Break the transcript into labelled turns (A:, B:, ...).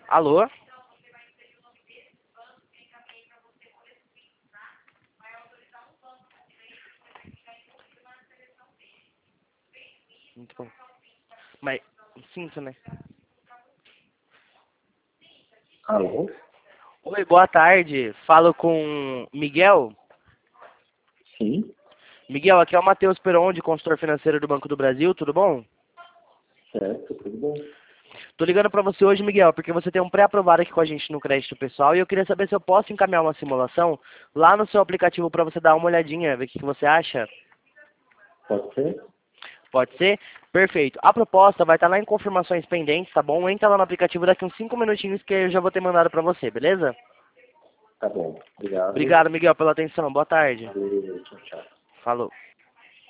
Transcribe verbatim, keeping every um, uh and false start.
A: Alô? Muito bom. Mas, sinto, né?
B: Alô?
A: Oi, boa tarde. Falo com Miguel.
B: Sim,
A: Miguel, aqui é o Matheus Peron, consultor financeiro do Banco do Brasil, tudo bom?
B: certo, tudo bom.
A: Tô ligando pra você hoje, Miguel, porque você tem um pré-aprovado aqui com a gente no crédito pessoal e eu queria saber se eu posso encaminhar uma simulação lá no seu aplicativo pra você dar uma olhadinha, ver o que que você acha.
B: Pode ser?
A: Pode ser? Perfeito. A proposta vai estar lá em confirmações pendentes, tá bom? Entra lá no aplicativo daqui uns cinco minutinhos que eu já vou ter mandado pra você, beleza?
B: Tá bom. Obrigado.
A: Obrigado, Miguel, pela atenção. Boa tarde.
B: Valeu, tchau, tchau.
A: Falou.